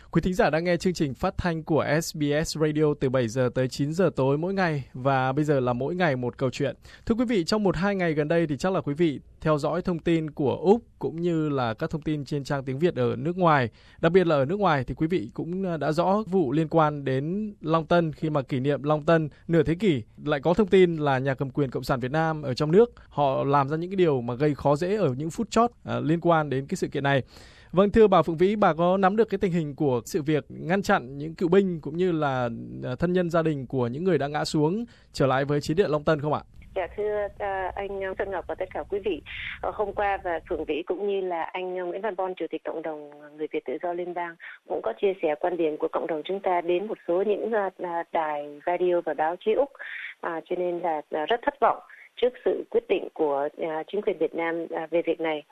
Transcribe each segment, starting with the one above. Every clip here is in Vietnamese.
Quý thính giả đang nghe chương trình phát thanh của SBS Radio từ 7 giờ tới 9 giờ tối mỗi ngày và bây giờ là mỗi ngày một câu chuyện. Thưa quý vị, trong 1-2 ngày gần đây thì chắc là quý vị theo dõi thông tin của Úc cũng như là các thông tin trên trang tiếng Việt ở nước ngoài. Đặc biệt là ở nước ngoài thì quý vị cũng đã rõ vụ liên quan đến Long Tân khi mà kỷ niệm Long Tân nửa thế kỷ. Lại có thông tin là nhà cầm quyền Cộng sản Việt Nam ở trong nước họ làm ra những cái điều mà gây khó dễ ở những phút chót liên quan đến cái sự kiện này. Vâng, thưa bà Phượng Vĩ, bà có nắm được cái tình hình của sự việc ngăn chặn những cựu binh cũng như là thân nhân gia đình của những người đã ngã xuống trở lại với chiến địa Long Tân không ạ? Dạ thưa anh Xuân Ngọc và tất cả quý vị, hôm qua và Phượng Vĩ cũng như là anh Nguyễn Văn Bon, Chủ tịch Cộng đồng Người Việt Tự do Liên bang cũng có chia sẻ quan điểm của cộng đồng chúng ta đến một số những đài radio và báo chí Úc, cho nên là rất thất vọng trước sự quyết định của chính quyền Việt Nam về việc này.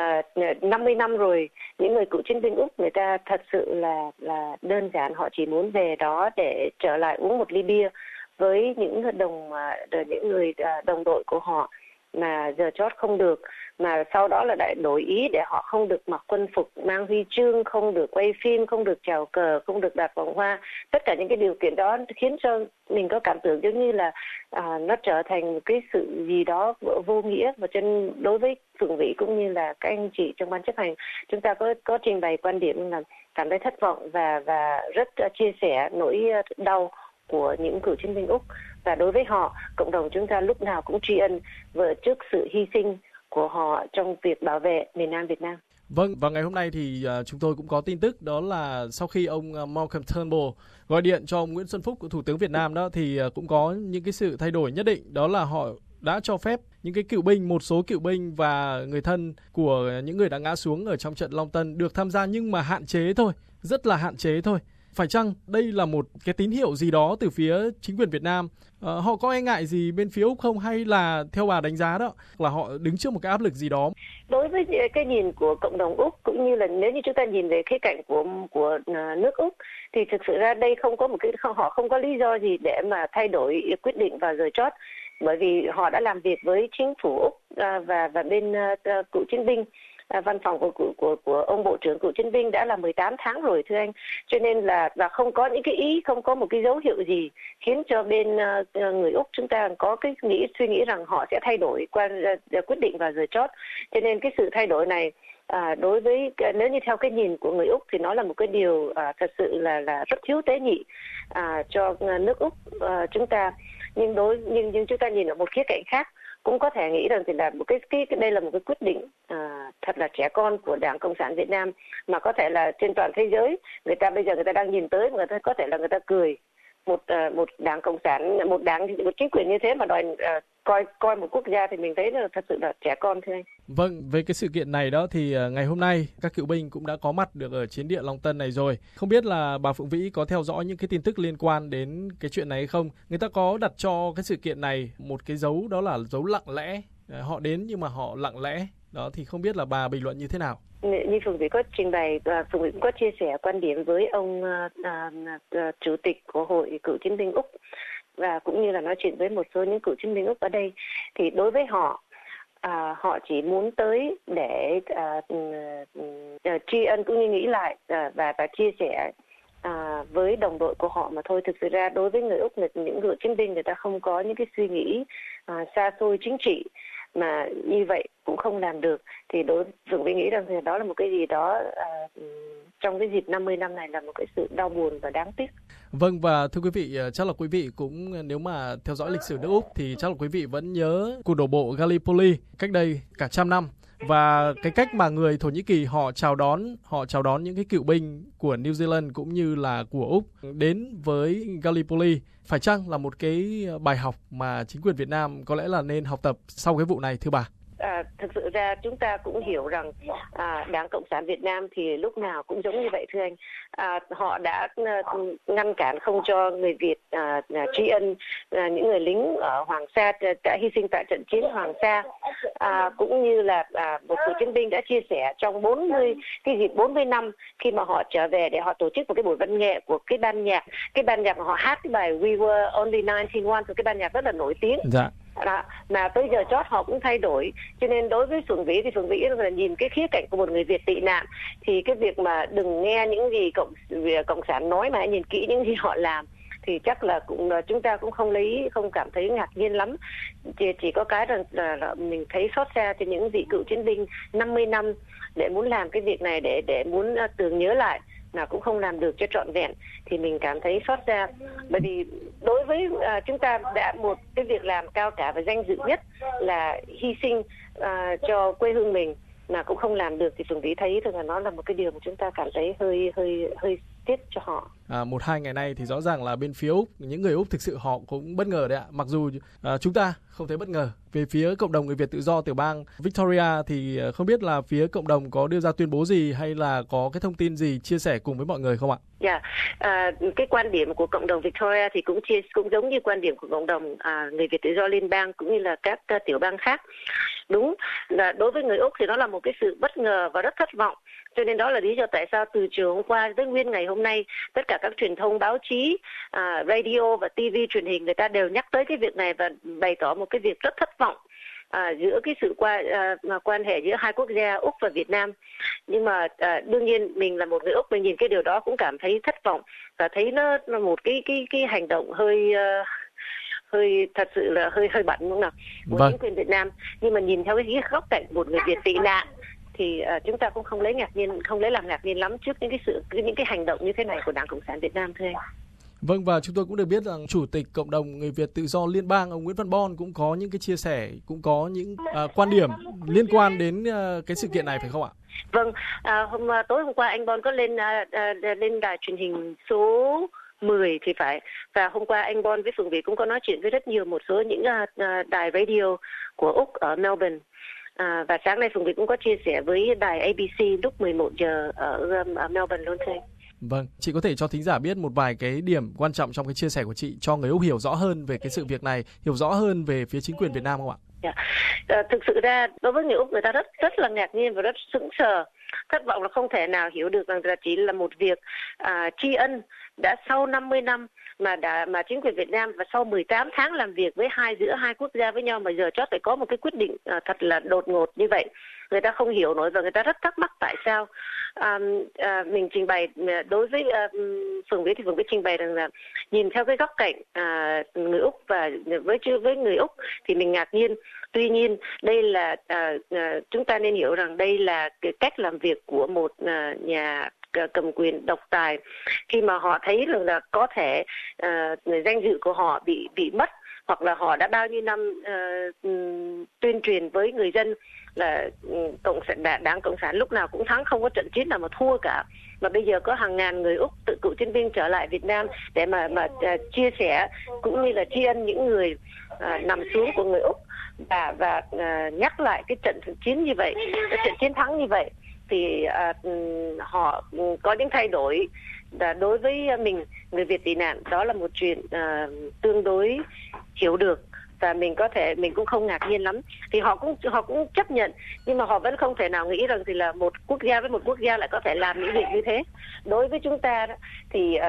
50 năm rồi, những người cựu chiến binh Úc người ta thật sự là đơn giản, họ chỉ muốn về đó để trở lại uống một ly bia với những người đồng đội của họ mà giờ chót không được, mà sau đó là lại đổi ý để họ không được mặc quân phục mang huy chương, không được quay phim, không được chào cờ, không được đặt vòng hoa. Tất cả những cái điều kiện đó khiến cho mình có cảm tưởng giống như là nó trở thành một cái sự gì đó vô nghĩa. Và trên đối với Phượng Vĩ cũng như là các anh chị trong ban chấp hành, chúng ta có trình bày quan điểm là cảm thấy thất vọng và rất chia sẻ nỗi đau của những cựu chiến binh Úc, và đối với họ, cộng đồng chúng ta lúc nào cũng tri ân trước sự hy sinh của họ trong việc bảo vệ miền Nam Việt Nam. Vâng, và ngày hôm nay thì chúng tôi cũng có tin tức đó là sau khi ông Malcolm Turnbull gọi điện cho ông Nguyễn Xuân Phúc, Thủ tướng Việt Nam đó, thì cũng có những cái sự thay đổi nhất định, đó là họ đã cho phép những cái cựu binh, một số cựu binh và người thân của những người đã ngã xuống ở trong trận Long Tân được tham gia, nhưng mà hạn chế thôi, rất là hạn chế thôi. Phải chăng đây là một cái tín hiệu gì đó từ phía chính quyền Việt Nam? Họ có e ngại gì bên phía Úc không, hay là theo bà đánh giá đó là họ đứng trước một cái áp lực gì đó? Đối với cái nhìn của cộng đồng Úc cũng như là nếu như chúng ta nhìn về khía cạnh của nước Úc thì thực sự ra đây họ không có lý do gì để mà thay đổi quyết định vào giờ chót, bởi vì họ đã làm việc với chính phủ Úc và bên cựu chiến binh. Văn phòng của ông Bộ trưởng Cựu chiến binh đã là 18 tháng rồi thưa anh, cho nên là không có những cái không có một cái dấu hiệu gì khiến cho bên người Úc chúng ta có cái suy nghĩ rằng họ sẽ thay đổi quyết định vào giờ chót. Cho nên cái sự thay đổi này đối với nếu như theo cái nhìn của người Úc thì nó là một cái điều thật sự là rất thiếu tế nhị cho nước Úc chúng ta. Nhưng chúng ta nhìn ở một khía cạnh khác cũng có thể nghĩ rằng thì là đây là một cái quyết định thật là trẻ con của Đảng Cộng sản Việt Nam, mà có thể là trên toàn thế giới bây giờ người ta đang nhìn tới, người ta có thể là người ta cười một Đảng Cộng sản, một chính quyền như thế mà đòi coi một quốc gia, thì mình thấy là thật sự là trẻ con thưa anh. Vâng, về cái sự kiện này đó thì ngày hôm nay các cựu binh cũng đã có mặt được ở chiến địa Long Tân này rồi. Không biết là bà Phượng Vĩ có theo dõi những cái tin tức liên quan đến cái chuyện này hay không? Người ta có đặt cho cái sự kiện này một cái dấu, đó là dấu lặng lẽ. Họ đến nhưng mà họ lặng lẽ. Đó thì không biết là bà bình luận như thế nào? Như Phượng Vĩ có trình bày, Phượng Vĩ cũng có chia sẻ quan điểm với ông Chủ tịch của Hội Cựu chiến binh Úc, và cũng như là nói chuyện với một số những cựu chiến binh Úc ở đây. Thì đối với họ, họ chỉ muốn tới để tri ân cũng như nghĩ lại và chia sẻ với đồng đội của họ mà thôi. Thực sự ra đối với người Úc, những cựu chiến binh người ta không có những cái suy nghĩ xa xôi chính trị, mà như vậy cũng không làm được. Thì Phượng Vĩ nghĩ rằng thì đó là một cái gì đó trong cái dịp 50 năm này là một cái sự đau buồn và đáng tiếc. Vâng, và thưa quý vị, chắc là quý vị cũng nếu mà theo dõi lịch sử nước Úc thì chắc là quý vị vẫn nhớ cuộc đổ bộ Gallipoli cách đây cả trăm năm, và cái cách mà người Thổ Nhĩ Kỳ họ chào đón những cái cựu binh của New Zealand cũng như là của Úc đến với Gallipoli phải chăng là một cái bài học mà chính quyền Việt Nam có lẽ là nên học tập sau cái vụ này thưa bà? Thực sự ra chúng ta cũng hiểu rằng Đảng Cộng sản Việt Nam thì lúc nào cũng giống như vậy thưa anh. Họ đã ngăn cản không cho người Việt tri ân những người lính ở Hoàng Sa đã hy sinh tại trận chiến Hoàng Sa, cũng như là một số chiến binh đã chia sẻ trong dịp 40 năm khi mà họ trở về để họ tổ chức một cái buổi văn nghệ của cái ban nhạc mà họ hát cái bài We Were Only 19 One, cái ban nhạc rất là nổi tiếng. Dạ. Đó. Mà tới giờ chót họ cũng thay đổi, cho nên đối với Phượng Vĩ thì Phượng Vĩ là nhìn cái khía cạnh của một người Việt tị nạn, thì cái việc mà đừng nghe những gì cộng sản nói mà hãy nhìn kỹ những gì họ làm thì chắc là chúng ta cũng không cảm thấy ngạc nhiên lắm. Chỉ có cái là mình thấy xót xa cho những vị cựu chiến binh 50 năm để muốn làm cái việc này, để muốn tưởng nhớ lại mà cũng không làm được cho trọn vẹn, thì mình cảm thấy xót xa. Bởi vì đối với chúng ta đã một cái việc làm cao cả và danh dự nhất là hy sinh cho quê hương mình mà cũng không làm được, thì Phượng Vĩ thấy rằng là nó là một cái điều mà chúng ta cảm thấy hơi tiếc cho họ. 1-2 ngày nay thì rõ ràng là bên phía Úc, những người Úc thực sự họ cũng bất ngờ đấy ạ. Mặc dù chúng ta không thấy bất ngờ. Về phía cộng đồng người Việt tự do tiểu bang Victoria thì không biết là phía cộng đồng có đưa ra tuyên bố gì hay là có cái thông tin gì chia sẻ cùng với mọi người không ạ? Dạ, cái quan điểm của cộng đồng Victoria thì cũng giống như quan điểm của cộng đồng người Việt tự do liên bang cũng như là các tiểu bang khác. Đúng là đối với người Úc thì nó là một cái sự bất ngờ và rất thất vọng. Cho nên đó là lý do tại sao từ chiều hôm qua tới nguyên ngày hôm nay, tất cả các truyền thông báo chí, radio và TV truyền hình người ta đều nhắc tới cái việc này và bày tỏ một cái việc rất thất vọng giữa cái sự quan hệ giữa hai quốc gia Úc và Việt Nam. Nhưng mà đương nhiên mình là một người Úc, mình nhìn cái điều đó cũng cảm thấy thất vọng và thấy nó là một cái hành động hơi thật sự là hơi bẩn đúng không nào của chính quyền Việt Nam. Nhưng mà nhìn theo cái góc cạnh một người Việt tị nạn thì chúng ta cũng không lấy làm ngạc nhiên lắm trước những cái hành động như thế này của Đảng Cộng sản Việt Nam thưa anh. Vâng, và chúng tôi cũng được biết rằng Chủ tịch Cộng đồng Người Việt Tự do Liên bang ông Nguyễn Văn Bon cũng có những cái chia sẻ, cũng có những quan điểm liên quan đến cái sự kiện này phải không ạ? Vâng, tối hôm qua anh Bon có lên đài truyền hình số 10 thì phải, và hôm qua anh Bon với Phượng Vĩ cũng có nói chuyện với rất nhiều một số những đài radio của Úc ở Melbourne. Và sáng nay Phượng Vĩ cũng có chia sẻ với đài ABC lúc 11 giờ ở Melbourne luôn thưa anh. Vâng, chị có thể cho thính giả biết một vài cái điểm quan trọng trong cái chia sẻ của chị cho người Úc hiểu rõ hơn về cái sự việc này, hiểu rõ hơn về phía chính quyền Việt Nam không ạ? Thực sự ra đối với người Úc người ta rất là ngạc nhiên và rất sững sờ, thất vọng là không thể nào hiểu được rằng là chỉ là một việc tri ân đã sau 50 năm mà chính quyền Việt Nam và sau 18 tháng làm việc giữa hai quốc gia với nhau mà giờ chót phải có một cái quyết định thật là đột ngột như vậy. Người ta không hiểu nổi và người ta rất thắc mắc tại sao. Mình trình bày đối với Phượng Vĩ thì Phượng Vĩ trình bày rằng là nhìn theo cái góc cạnh người Úc và với người Úc thì mình ngạc nhiên. Tuy nhiên đây là chúng ta nên hiểu rằng đây là cái cách làm việc của một nhà cầm quyền độc tài, khi mà họ thấy rằng là có thể danh dự của họ bị mất, hoặc là họ đã bao nhiêu năm tuyên truyền với người dân là Đảng Cộng sản lúc nào cũng thắng, không có trận chiến nào mà thua cả, mà bây giờ có hàng ngàn người Úc cựu chiến binh trở lại Việt Nam để mà chia sẻ cũng như là tri ân những người nằm xuống của người Úc và nhắc lại cái trận chiến như vậy, cái trận chiến thắng như vậy, thì họ có những thay đổi. Đối với mình, người Việt tị nạn, đó là một chuyện tương đối hiểu được và mình cũng không ngạc nhiên lắm. Thì họ cũng chấp nhận, nhưng mà họ vẫn không thể nào nghĩ rằng thì là một quốc gia với một quốc gia lại có thể làm những việc như thế. Đối với chúng ta thì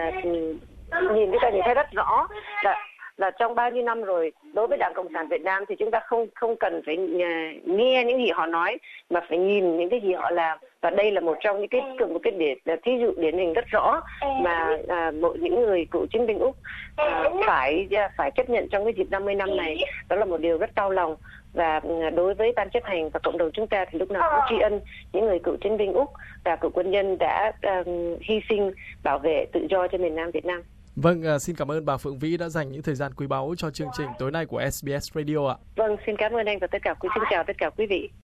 nhìn thấy rất rõ là trong bao nhiêu năm rồi, đối với Đảng Cộng sản Việt Nam thì chúng ta không cần phải nghe những gì họ nói mà phải nhìn những cái gì họ làm. Và đây là một trong những cái thí dụ điển hình rất rõ mà những người cựu chiến binh Úc phải chấp nhận trong cái dịp 50 năm này. Đó là một điều rất đau lòng. Và đối với ban chấp hành và cộng đồng chúng ta thì lúc nào cũng tri ân những người cựu chiến binh Úc và cựu quân nhân đã hy sinh bảo vệ tự do cho miền Nam Việt Nam. Vâng, xin cảm ơn bà Phượng Vĩ đã dành những thời gian quý báu cho chương trình tối nay của SBS Radio ạ. Vâng, xin cảm ơn anh và xin chào tất cả quý vị.